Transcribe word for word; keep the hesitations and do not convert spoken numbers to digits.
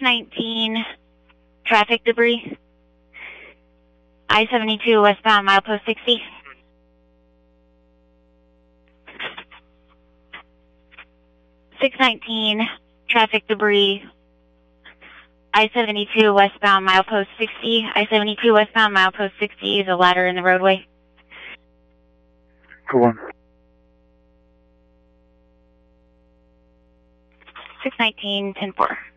nineteen, traffic debris. I seventy-two westbound, milepost sixty. six nineteen, traffic debris. I seventy-two westbound, milepost sixty. I seventy-two westbound, milepost sixty is a ladder in the roadway. Go on. six nineteen, ten four.